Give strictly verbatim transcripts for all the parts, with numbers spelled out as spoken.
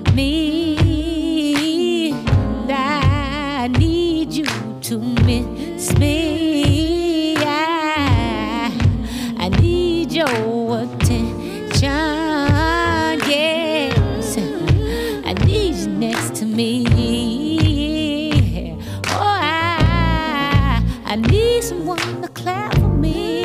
me. I need you to miss me. I, I need your attention. Yes, I need you next to me. Oh, I, I need someone to clap for me.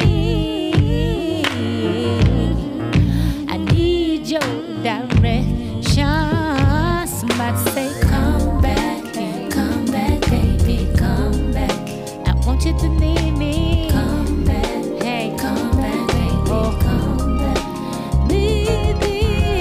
I need your direction. Somebody say, come back, come back, baby, come back. I want you to need me. Come back, hey, come back, baby, oh, come back. Need me.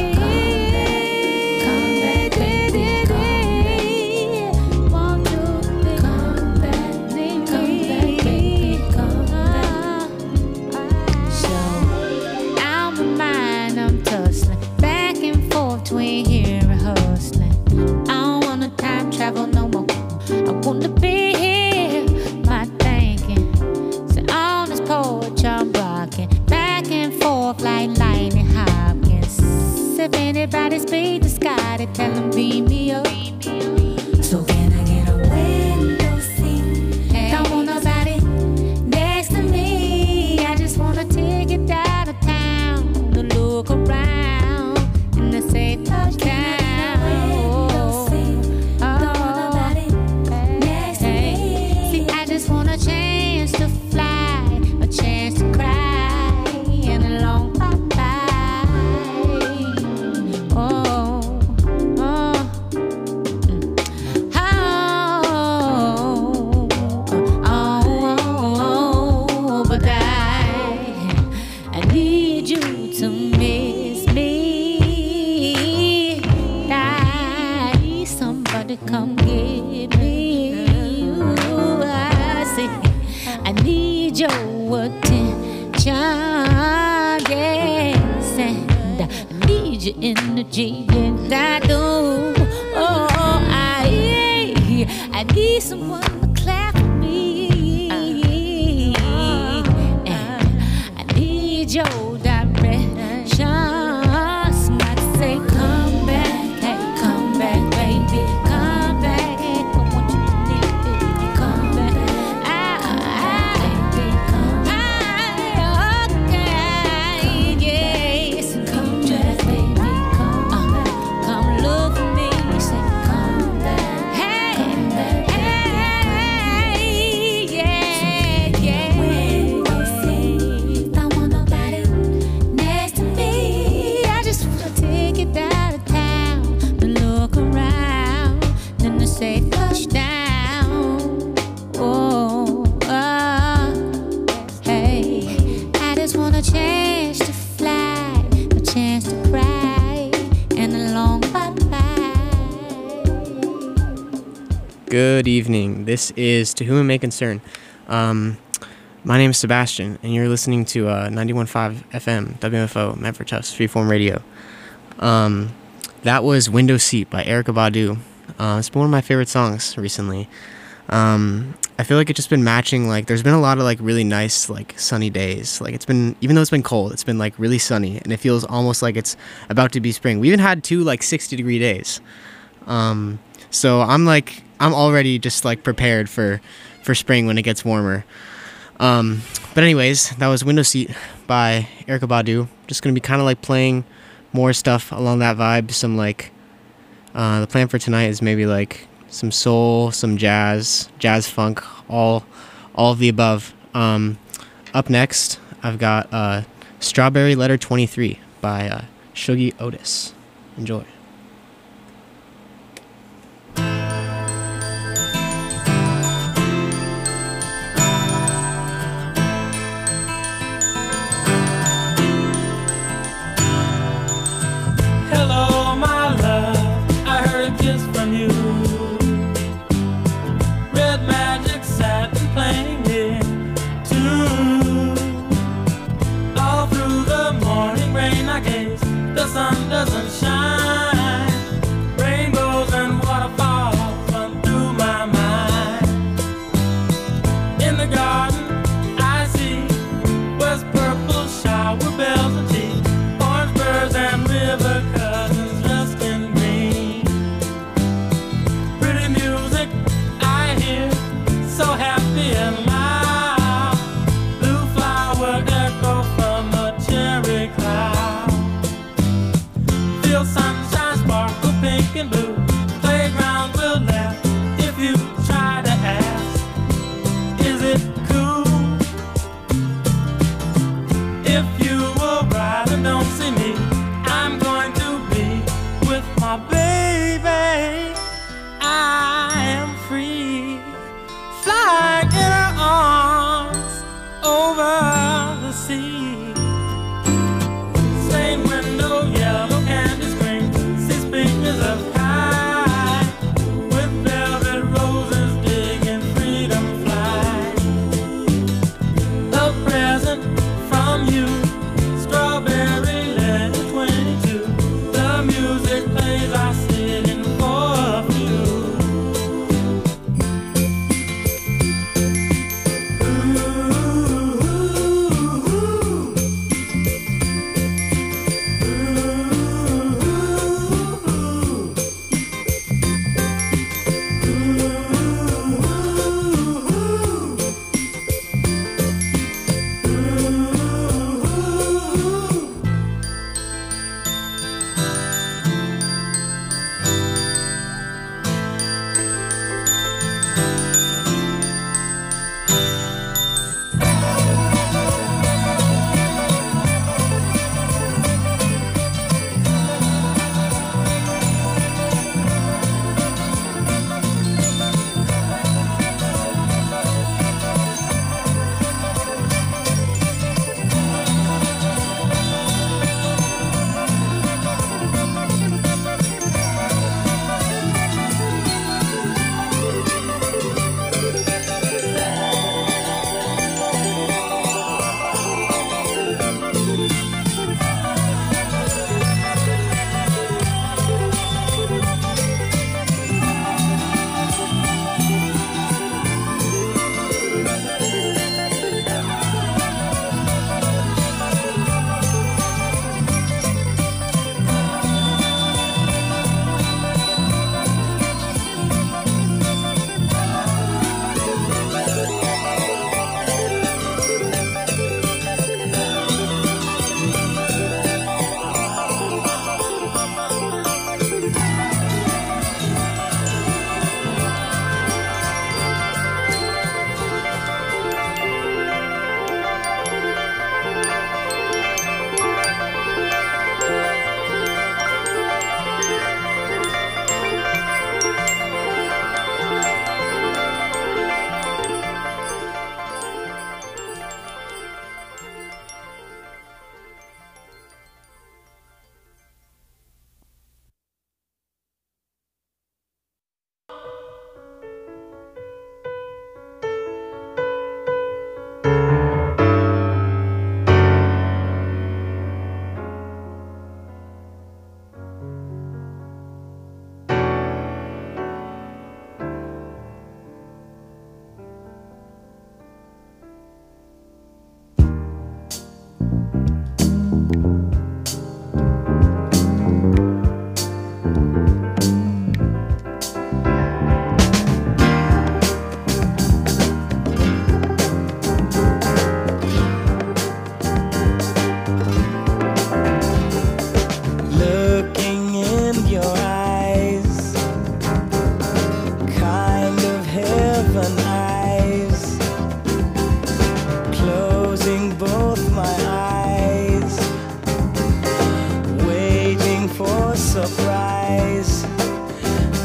Come back, baby, come back. Want you to come back, need me. Come back, baby, come back. So, out my mind, I'm tussling back and forth between here and hustling. I don't wanna time travel no more. I wanna be here, my thinking. So on this porch I'm rocking back and forth like lightning Hopkins. If anybody speak the sky, they tell them beam me up. So can I get a window seat? Hey. Don't want nobody next to me. I just wanna take it out of town to look around and to say touchdown. Want a chance to fly, a chance to cry, and a long bye-bye. Oh, oh, oh, oh, oh, but I, I need you to miss me. I need somebody come get me. I need your attention, yes, and I need your energy, and I do. Oh, I, I need someone to clap for me, and I need your direction. Somebody say, come back, hey, come back, baby, come back, hey, come on, you need it, come back. Good evening. This is To Whom It May Concern. Um, my name is Sebastian, and you're listening to uh, ninety-one point five F M, W F O, Medford Tufts, Freeform Radio. Um, that was Window Seat by Erykah Badu. Uh, it's been one of my favorite songs recently. Um, I feel like it's just been matching, like, there's been a lot of, like, really nice, like, sunny days. Like, it's been, even though it's been cold, it's been, like, really sunny, and it feels almost like it's about to be spring. We even had two, like, sixty-degree days. Um, so I'm, like... I'm already just like prepared for, for spring when it gets warmer. Um, but anyways, that was Window Seat by Erykah Badu. Just gonna be kind of like playing more stuff along that vibe. Some like uh, the plan for tonight is maybe like some soul, some jazz, jazz funk, all all of the above. Um, up next, I've got uh, Strawberry Letter twenty-three by uh, Shuggie Otis. Enjoy. The sun doesn't shine.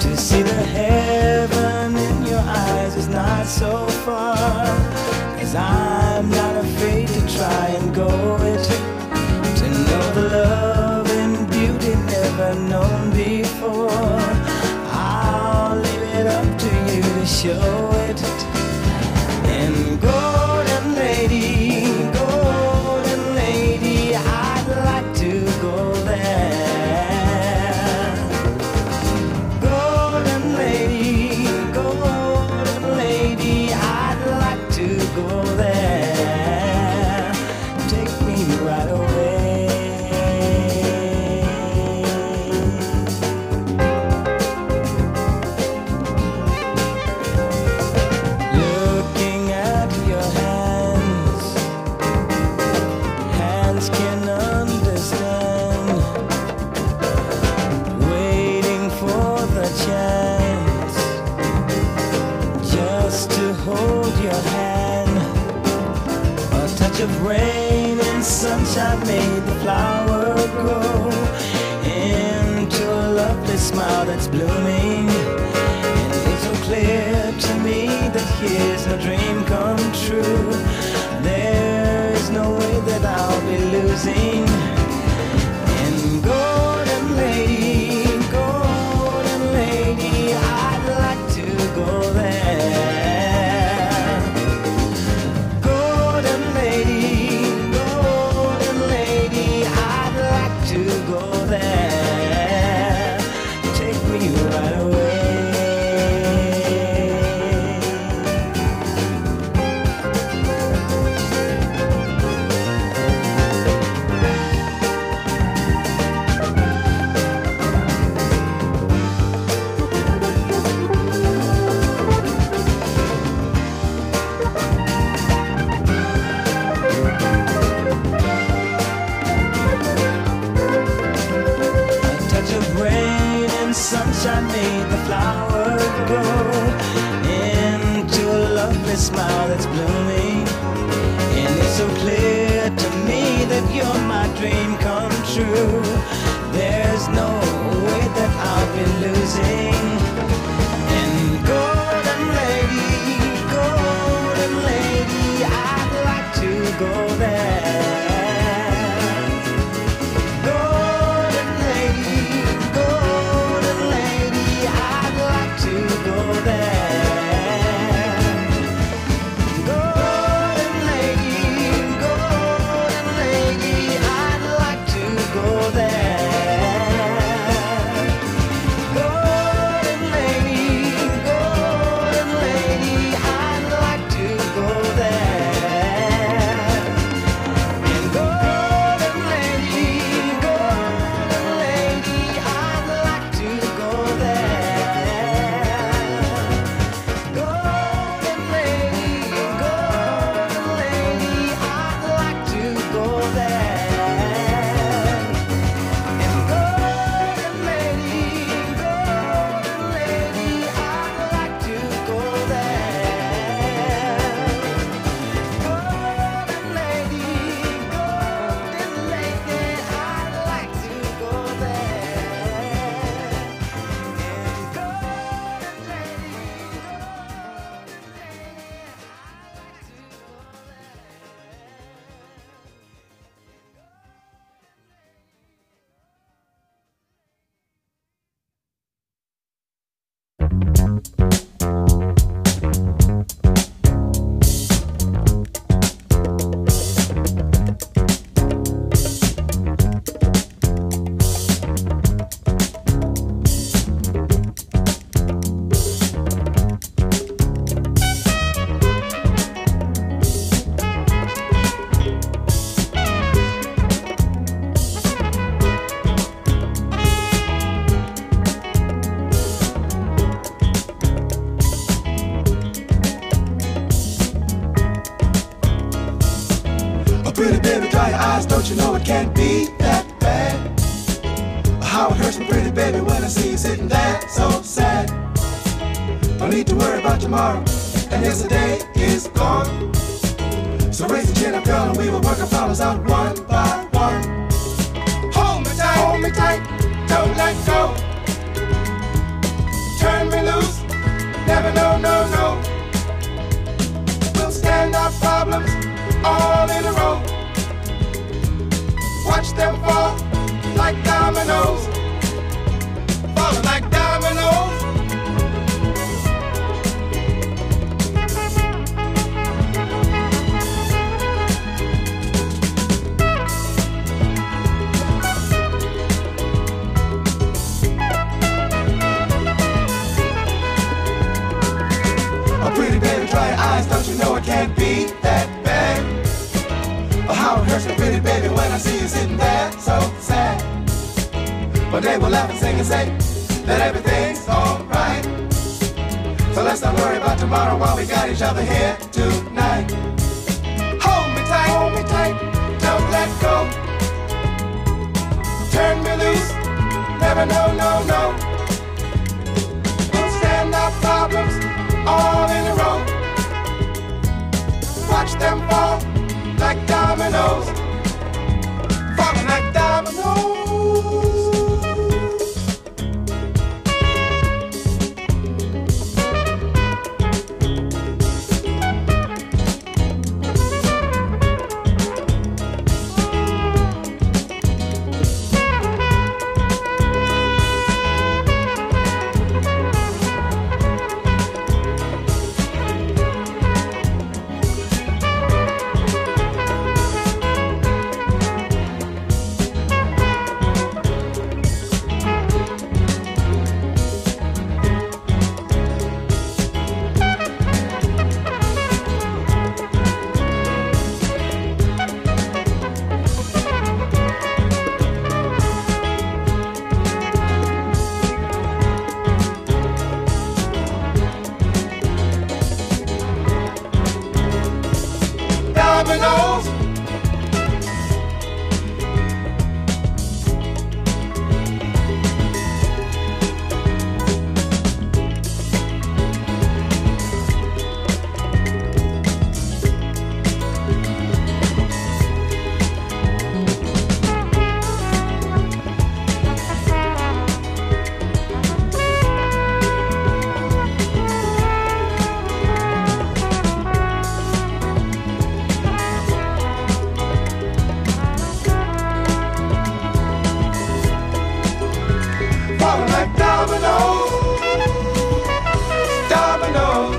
To see the heaven in your eyes is not so far, 'cause I'm not afraid to try and go it, to know the love and beauty never known before. I'll leave it up to you to show it. And golden lady, golden lady, I'd like to go there. Golden lady, golden lady, I'd like to go there. Take me right away. Looking at your hands, hands can understand. Waiting for the chance just to hold your hand. A touch of rain and sunshine made the flower grow into a lovely smile that's blooming. And it's so clear to me that here's no dream come true. There is no way that I'll be losing. And golden lady, golden lady, I'd like to go there. Golden lady, golden lady, I'd like to go there. Take me right away. A touch of rain and sunshine made the flower grow into a lovely smile that's blooming. And it's so clear to me that you're my dream come true. There's no way that I'll be losing. And golden lady, golden lady, I'd like to go there. Golden lady, golden lady, I'd like to go there. Golden lady, golden lady, I'd like to go there. Golden lady, golden lady, I'd like to go there. And golden lady, golden lady, I'd like to go there. Golden lady, golden lady, I'd like to go there. And golden lady, golden lady, I'd like to go there. Golden lady, golden lady, I'd like to go there. And golden lady, Pretty baby, dry your eyes, don't you know it can't be that bad? How it hurts me, pretty baby, when I see you sitting there so sad. Don't need to worry about tomorrow, and yesterday is gone. So raise your chin up, girl, and we will work our problems out one by one. Hold me tight, hold me tight, don't let go. you sitting there so sad. But they will laugh and sing and say that everything's alright. So let's not worry about tomorrow while we got each other here tonight. Hold me tight, hold me tight, don't let go. Turn me loose, never no, no, no. Don't stand our problems all in a row. Watch them fall like dominoes, falling like dominoes. Dominoes. Falling like dominoes, dominoes.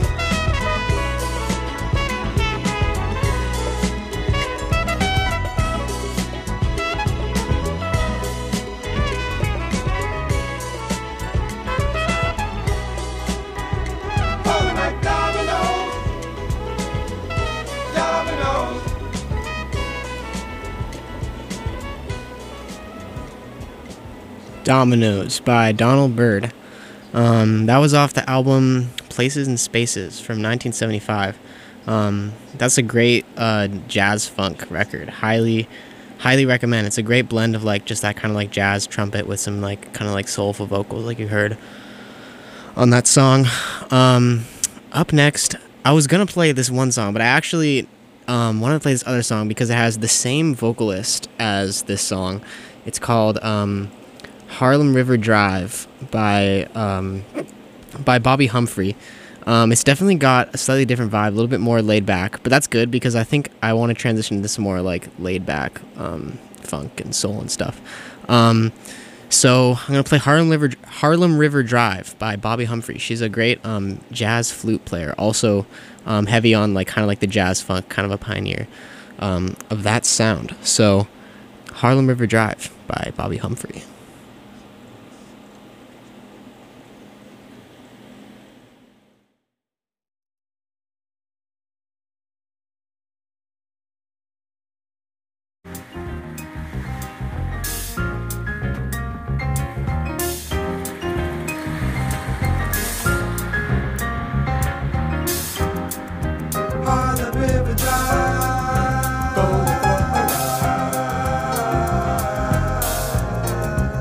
Falling like dominoes, dominoes. Dominoes by Donald Byrd. Um, that was off the album Places and Spaces from nineteen seventy-five. Um, that's a great uh, jazz funk record. Highly, highly recommend. It's a great blend of like just that kind of like jazz trumpet with some like kind of like soulful vocals like you heard on that song. Um, up next, I was gonna play this one song, but I actually um, wanted to play this other song because it has the same vocalist as this song. It's called um, Harlem River Drive by um, by Bobby Humphrey. Um, it's definitely got a slightly different vibe, a little bit more laid back, but that's good because I think I want to transition to some more like laid back um, funk and soul and stuff. Um, so I'm gonna play Harlem River Harlem River Drive by Bobby Humphrey. She's a great um, jazz flute player, also um, heavy on like kind of like the jazz funk, kind of a pioneer um, of that sound. So Harlem River Drive by Bobby Humphrey. Harlem River Drive, go for a ride.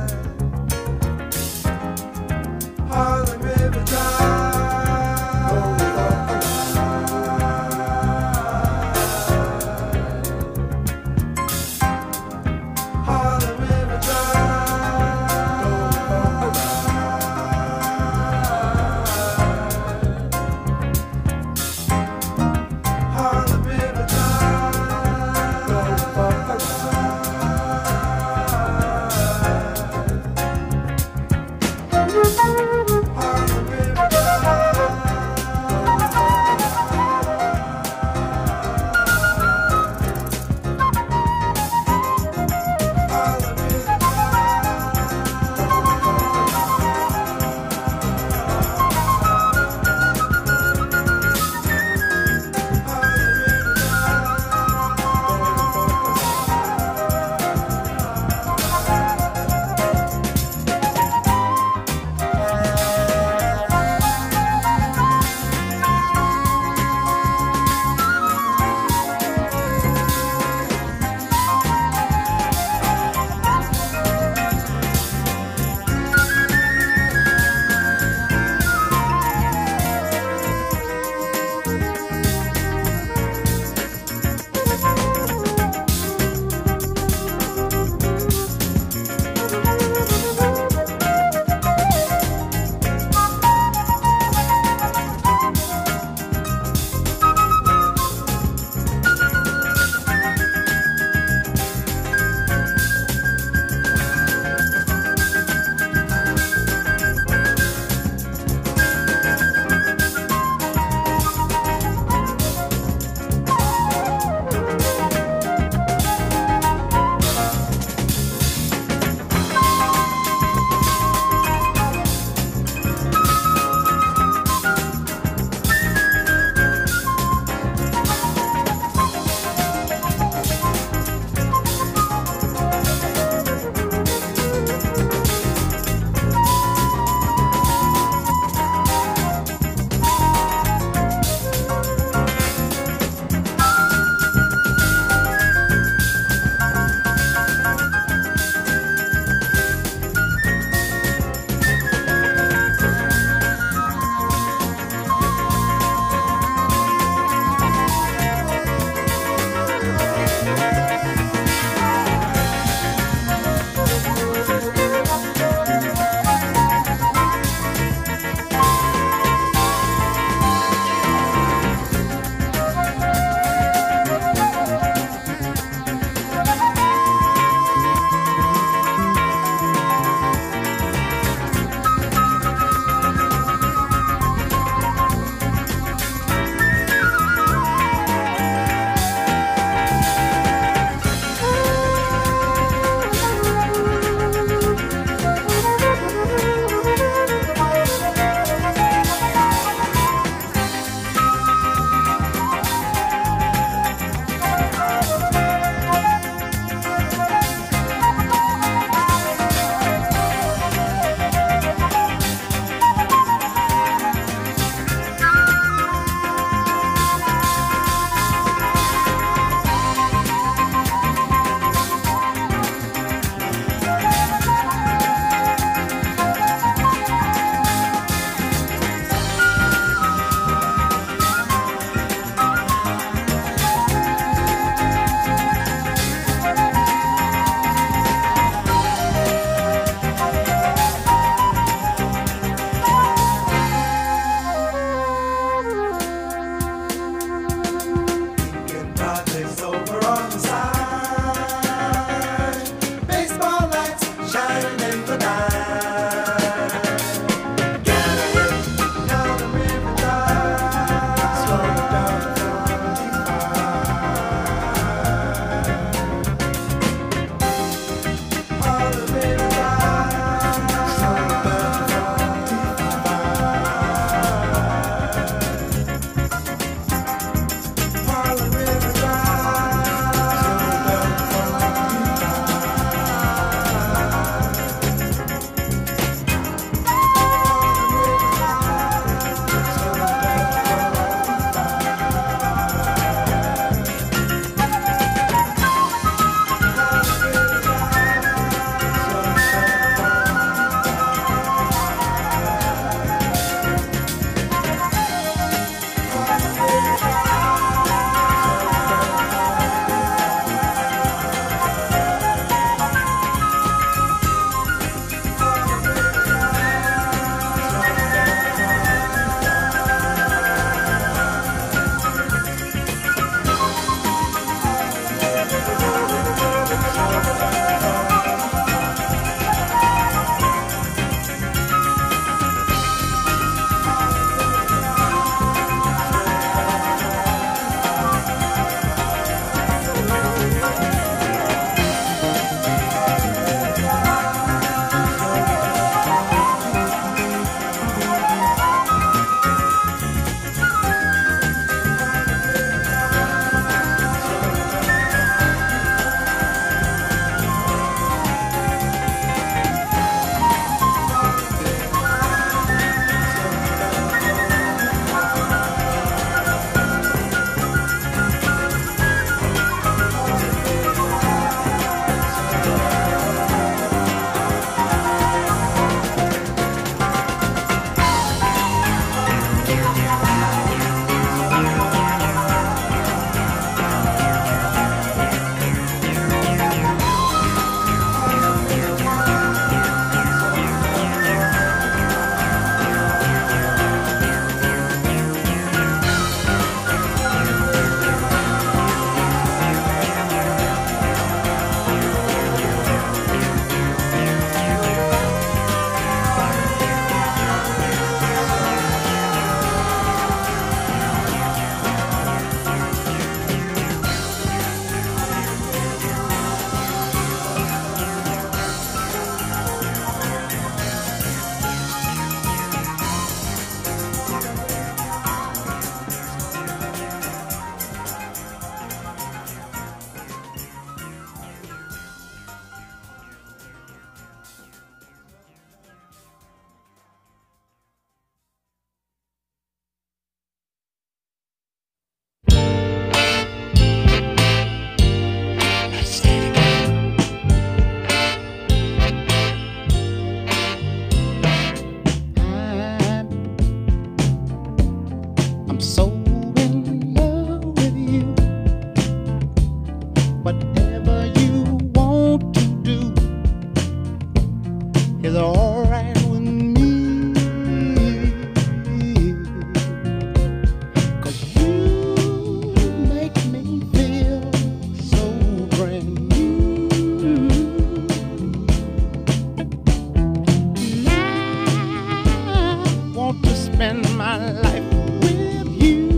my life with you.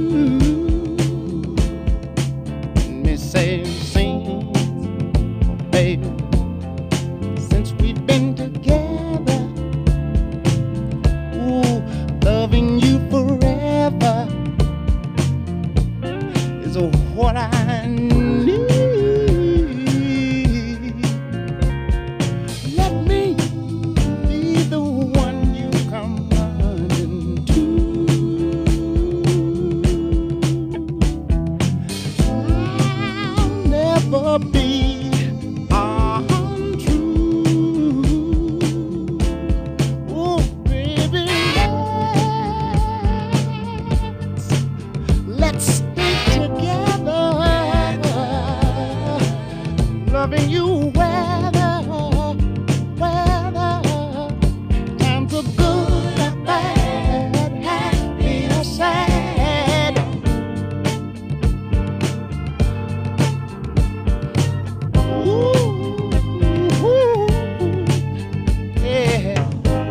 Me say, sing, baby, since we've been together, ooh, loving you forever is what I need. Let me be the one you come running to. I'll never be untrue. Oh, baby, let's, let's stay together, loving you weather, weather, times are good or bad, happy or sad. Ooh, ooh, yeah.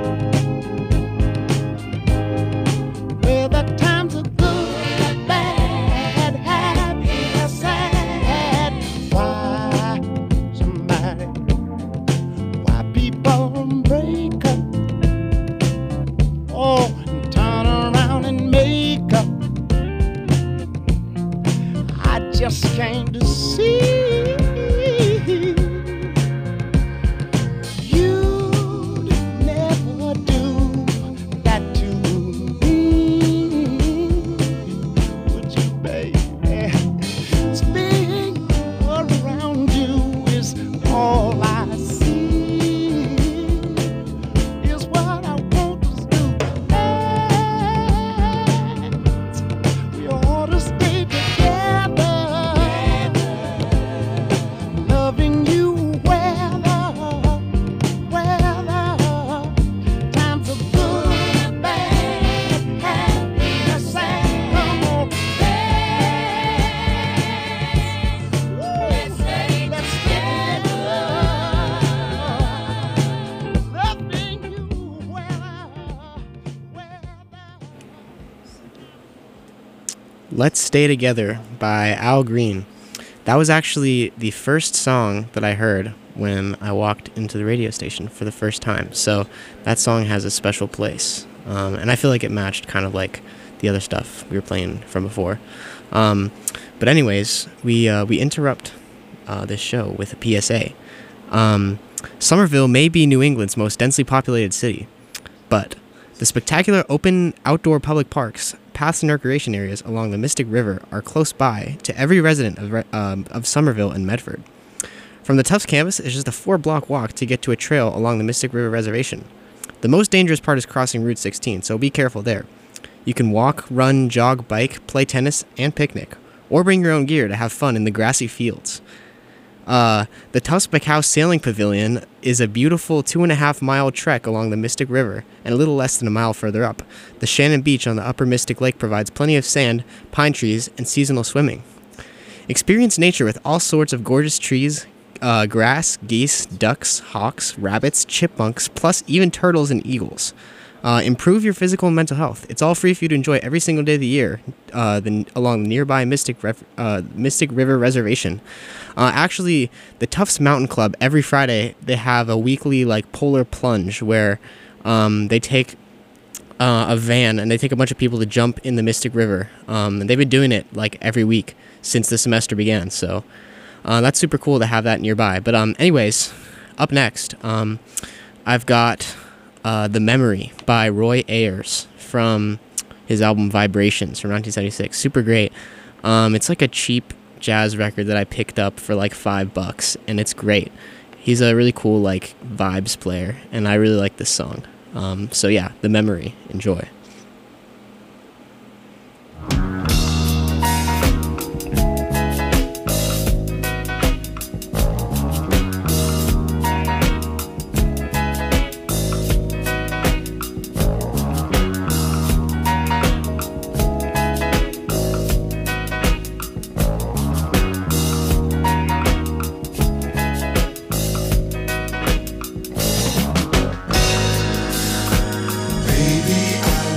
Whether times are good or bad, happy or sad. Why somebody, why people break up? Oh, and turn around and make up. I just came to see you'd never do that to me, would you, baby? Spinning around you is all I see, is what I want to do. Let's, we ought to stay together, loving you weather, weather, times are good, bad, happy or sad. Come on, let's stay together, loving you weather, weather. Let's Stay Together by Al Green. That was actually the first song that I heard when I walked into the radio station for the first time. So that song has a special place. Um, and I feel like it matched kind of like the other stuff we were playing from before. Um, but anyways, we uh, we interrupt uh, this show with a P S A. Um, Somerville may be New England's most densely populated city, but the spectacular open outdoor public parks, paths, and recreation areas along the Mystic River are close by to every resident of, re- um, of Somerville and Medford. From the Tufts campus, it's just a four-block walk to get to a trail along the Mystic River Reservation. The most dangerous part is crossing Route sixteen, so be careful there. You can walk, run, jog, bike, play tennis, and picnic, or bring your own gear to have fun in the grassy fields. Uh, the Tufts Backhouse Sailing Pavilion is a beautiful two and a half mile trek along the Mystic River, and a little less than a mile further up, the Shannon Beach on the upper Mystic Lake provides plenty of sand, pine trees, and seasonal swimming. Experience nature with all sorts of gorgeous trees, uh, grass, geese, ducks, hawks, rabbits, chipmunks, plus even turtles and eagles. Uh, improve your physical and mental health. It's all free for you to enjoy every single day of the year uh, the, along the nearby Mystic, Ref, uh, Mystic River Reservation. Uh, actually, the Tufts Mountain Club, every Friday, they have a weekly like polar plunge where um, they take uh, a van and they take a bunch of people to jump in the Mystic River. Um, and they've been doing it like every week since the semester began. So uh, that's super cool to have that nearby. But um, anyways, up next, um, I've got... Uh, The Memory by Roy Ayers from his album Vibrations from nineteen seventy-six. Super great. Um, it's like a cheap jazz record that I picked up for like five bucks, and it's great. He's a really cool like vibes player, and I really like this song. Um, so yeah, The Memory. Enjoy. Baby, I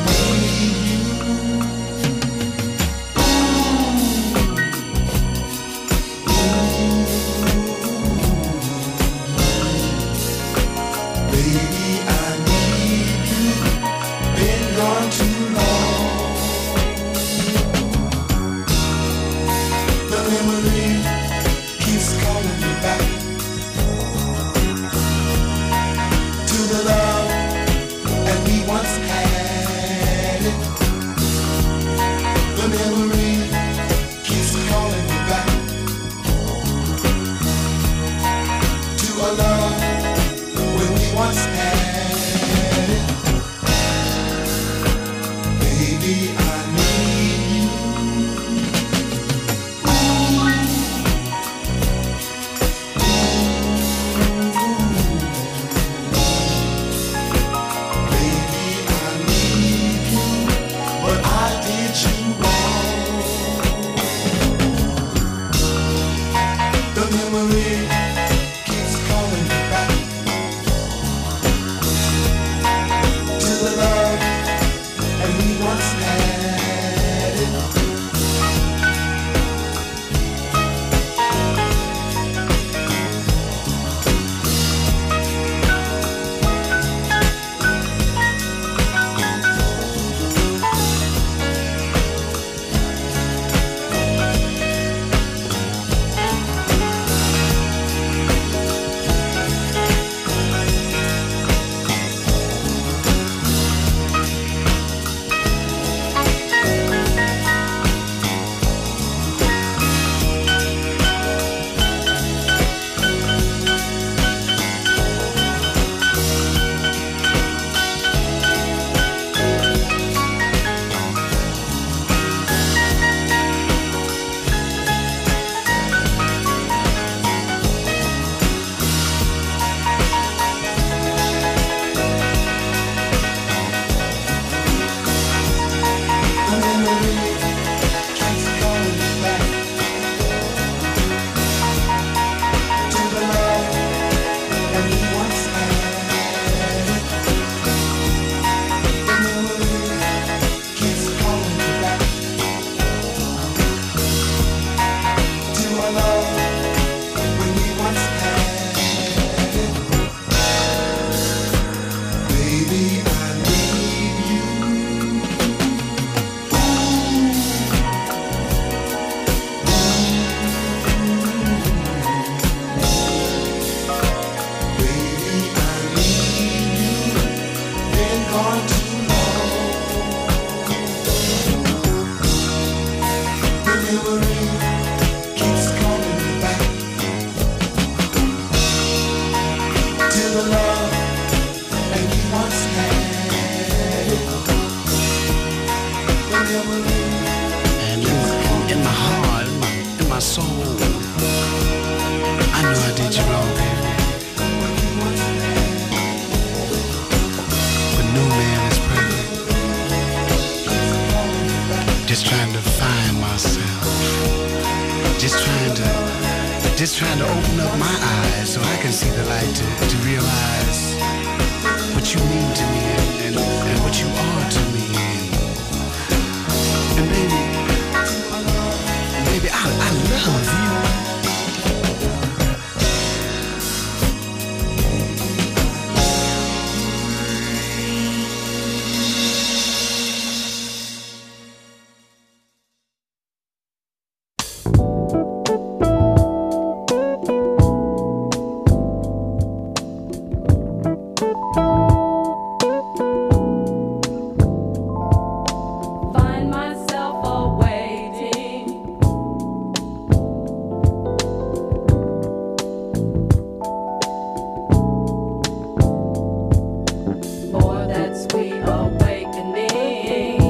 soul. I know I did you wrong, baby. But no man is perfect. Just trying to find myself. Just trying to, just trying to open up my eyes so I can see the light to, to realize what you mean to me and, and, and what you are to me. And baby, baby, I, I love you. Find myself awaiting. For that sweet awakening.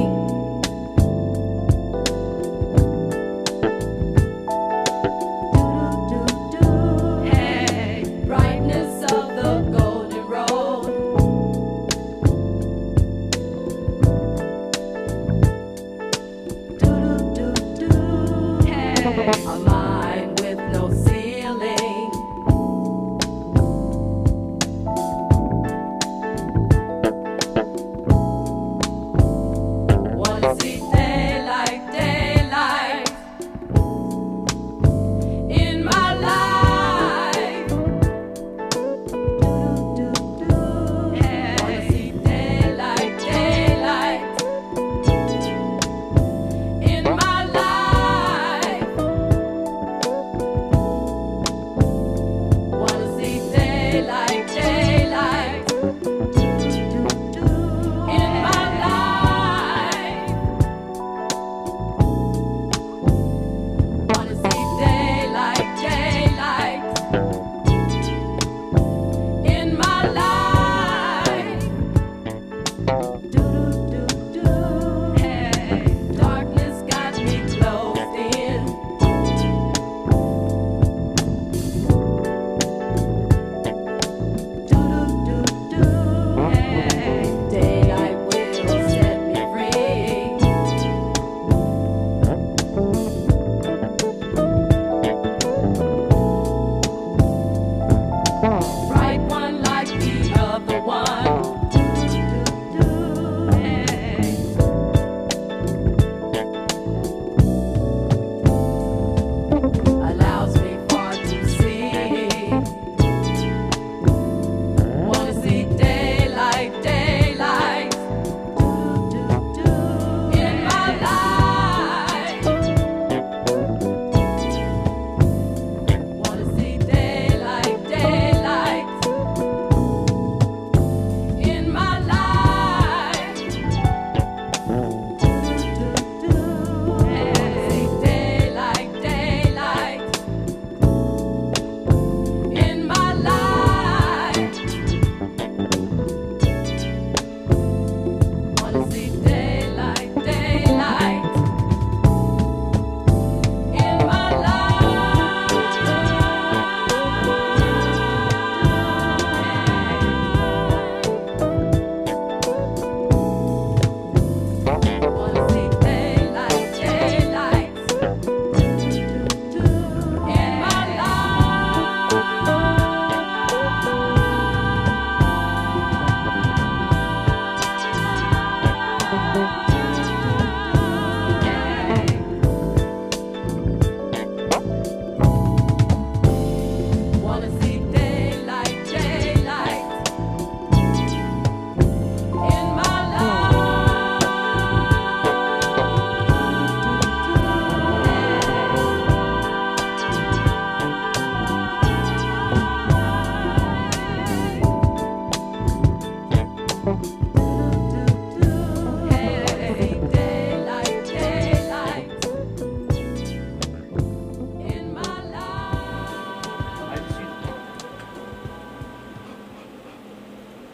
Hey, brightness of the golden road. A mind with no ceiling. Wanna see daylight, daylight in my life. Wanna see daylight, daylight in my life. Wanna see daylight, daylight in my life. Wanna see daylight, daylight in my life. Hey, darkness got me closed in. Hey, daylight will set me free. Bright one like the other one. Hey. Allows me far to see. Wanna see daylight, daylight in my life. Wanna see daylight, daylight in my life. Hey, daylight, daylight in my life. Wanna see daylight, daylight in my life. Wanna see daylight, daylight in my life. Wanna see daylight, daylight in my life. Hey, daylight, daylight in my life.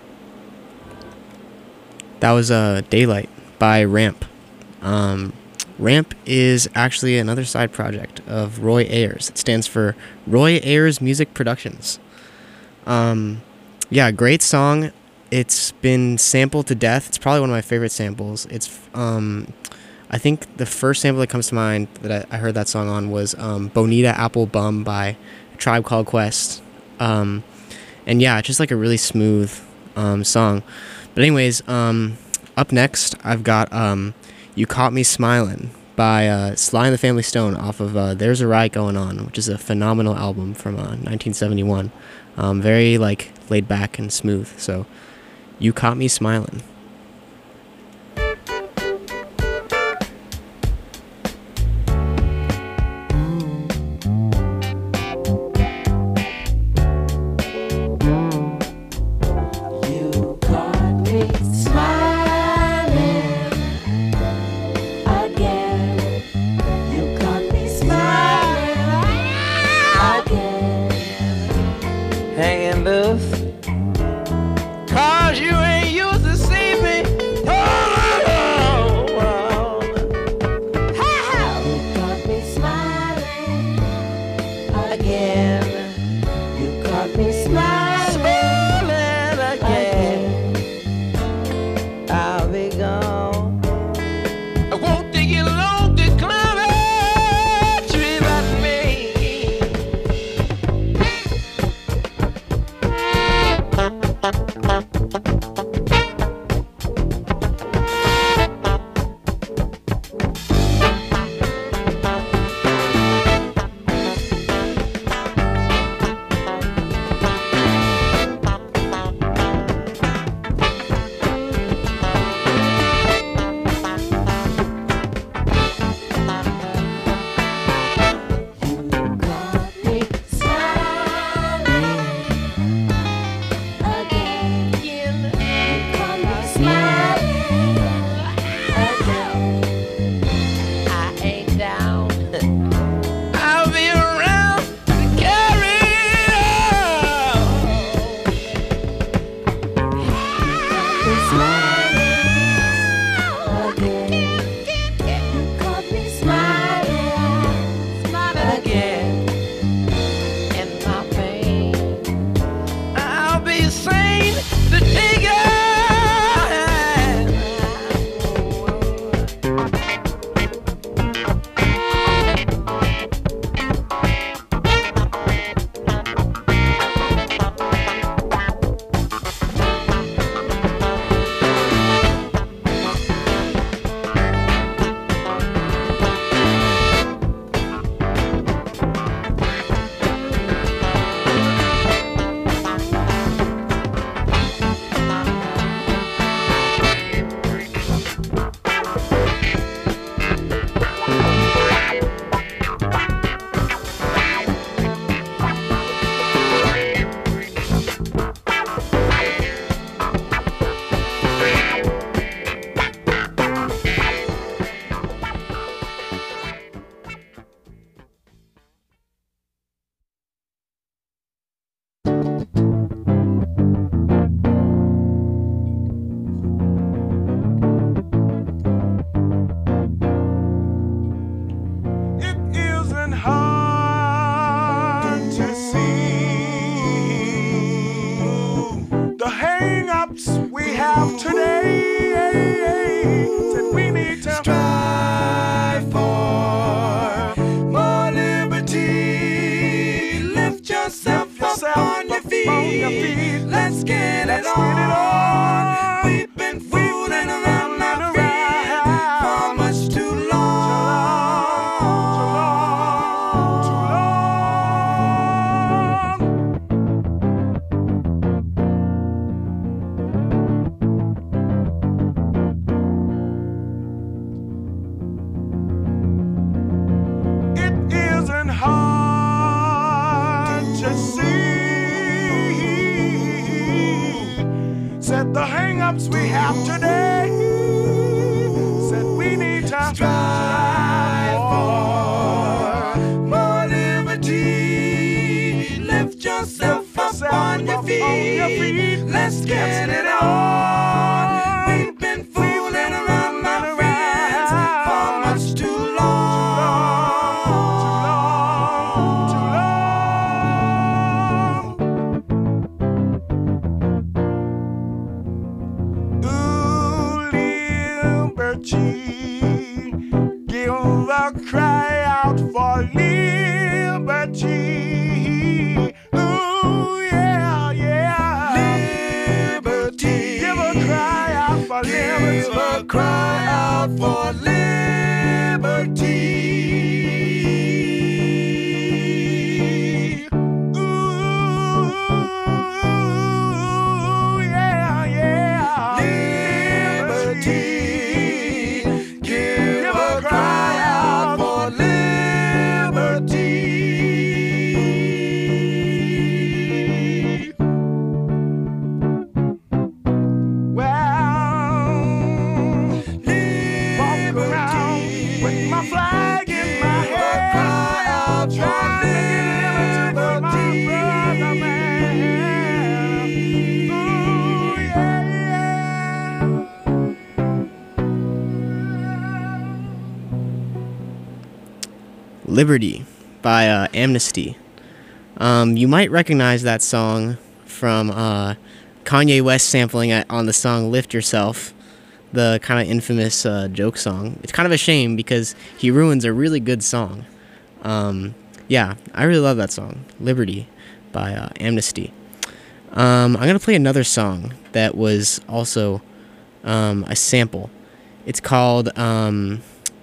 That was uh, Daylight by Ramp. Um, Ramp is actually another side project of Roy Ayers. It stands for Roy Ayers Music Productions. Um, yeah, great song. It's been sampled to death. It's probably one of my favorite samples. It's, um, I think the first sample that comes to mind that I, I heard that song on was um, Bonita Apple Bum by Tribe Called Quest. Um, and yeah, it's just like a really smooth um, song. But anyways, um, up next, I've got um, You Caught Me Smiling by uh, Sly and the Family Stone off of uh, There's a Riot Going On, which is a phenomenal album from uh, nineteen seventy-one. Um, very like laid back and smooth. So You Caught Me Smiling. You caught me smiling again. You caught me smiling again. Hanging loose. Cause you ain't used to see me. Oh, oh, oh. You caught me smiling again. You caught me smiling Smiling again. again. I'll be gone. I won't take you long to climb a tree like me. You caught me smiling again. You caught me smiling again. I ain't down. I'll be around to carry on. You caught me smiling again. In my pain, I'll be sane to take it. It isn't hard to see the hang-ups we have today. That we need to strive for more liberty. Lift yourself up on your feet. Let's get it on. We've been fooling around our feet for much too long. Too long. It isn't hard to see. Said the hang-ups we have today. Said we need to strive for more liberty. Lift yourself up on your feet. Let's get it on. We've been fooling around, my friends, for much too liberty. Give a cry out for liberty. Ooh, yeah, yeah. Liberty. Give a cry out for liberty. Give a cry out for liberty. Liberty by uh, Amnesty. Um, you might recognize that song from uh, Kanye West sampling it on the song Lift Yourself, the kind of infamous uh, joke song. It's kind of a shame because he ruins a really good song. Um, yeah, I really love that song, Liberty by uh, Amnesty. Um, I'm going to play another song that was also um, a sample. It's called um,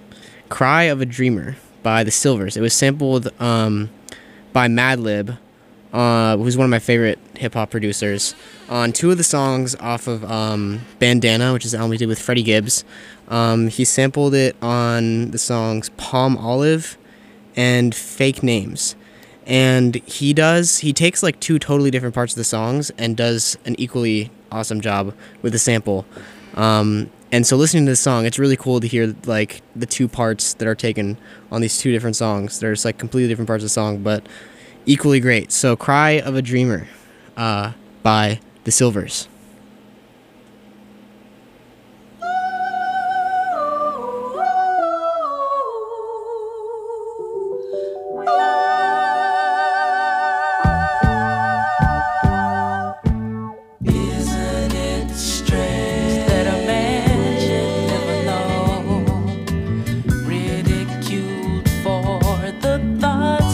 Cry of a Dreamer by The Silvers. It was sampled um, by Madlib, uh, who's one of my favorite hip-hop producers, on two of the songs off of um, Bandana, which is the album he did with Freddie Gibbs. Um, he sampled it on the songs Palm Olive and Fake Names. And he does, he takes like two totally different parts of the songs and does an equally awesome job with the sample. Um, and so listening to this song, it's really cool to hear like the two parts that are taken on these two different songs. There's like completely different parts of the song, but equally great. So Cry of a Dreamer uh, by The Silvers.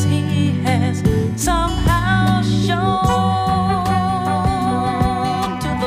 Somehow shown to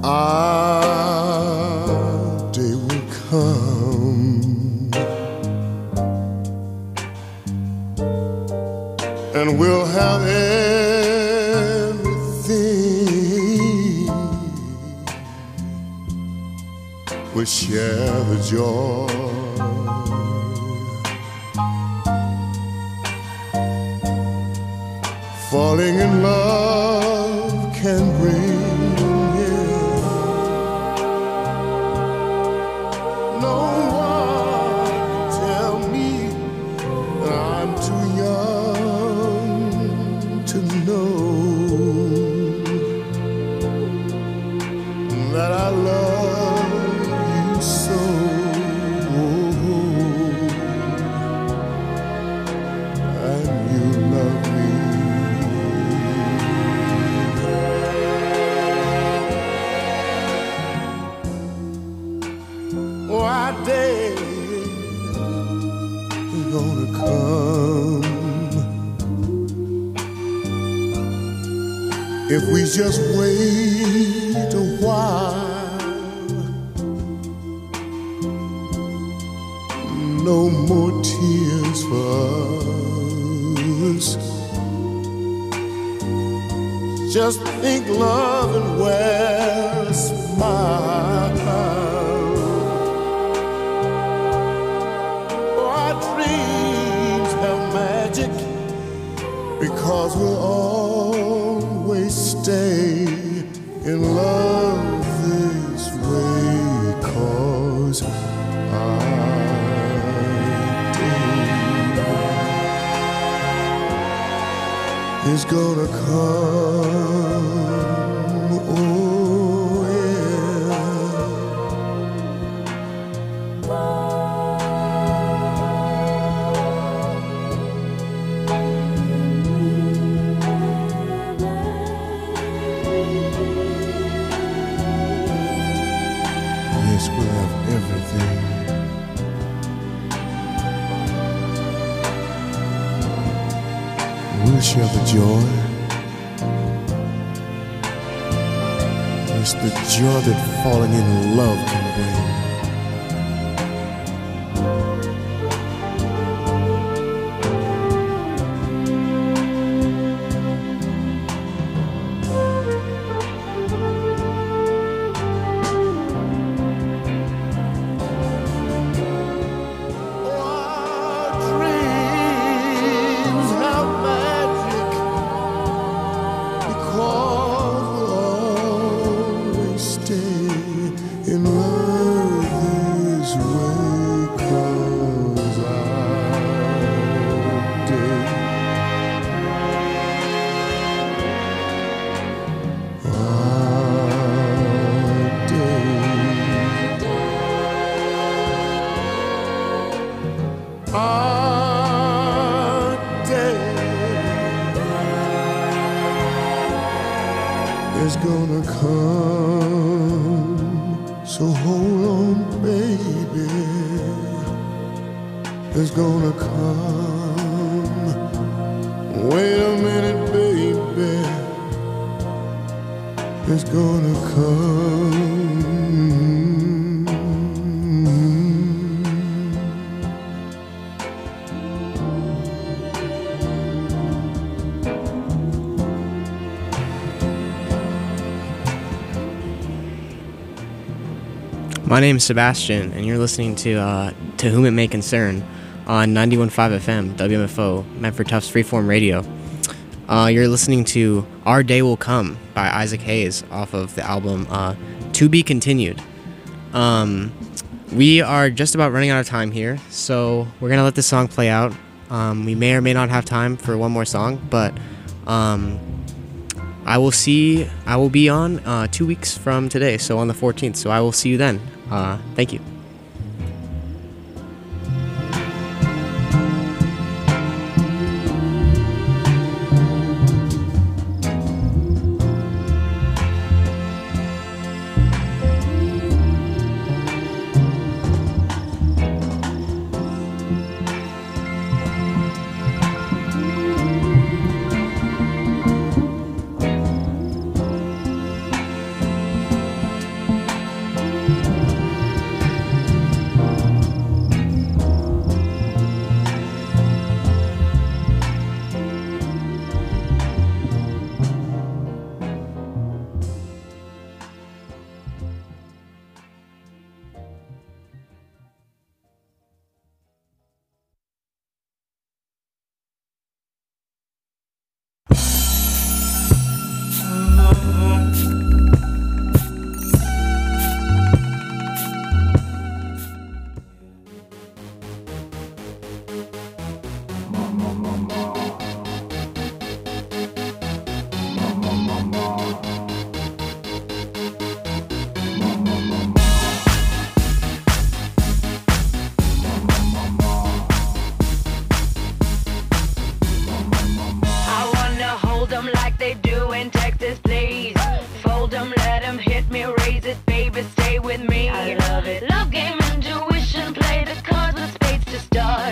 Our day will come, and we'll have everything. We'll share the joy, falling in love can bring. No one can tell me that I'm too young to know that I love you so. And you love me. What day is gonna come if we just wait a while? No more tears for us. Just think love and wear a smile. Our dreams have magic because we'll always stay in love this way. 'Cause our day is gonna come. Oh yeah. Yes, we'll have everything. We'll share the joy. It's the joy that falling in love can bring. Our dreams have magic because we'll always stay in love this way. 'Cause our day, our day, our day is gonna come. So hold on, baby. It's gonna come. Wait a minute, baby. It's gonna come. My name is Sebastian, and you're listening to uh, To Whom It May Concern on ninety-one point five F M, W M F O, Medford Tufts Freeform Radio. Uh, you're listening to Our Day Will Come by Isaac Hayes off of the album uh, To Be Continued. Um, we are just about running out of time here, so we're going to let this song play out. Um, we may or may not have time for one more song, but um, I will see, I will be on uh, two weeks from today, so on the fourteenth, so I will see you then. Uh, thank you.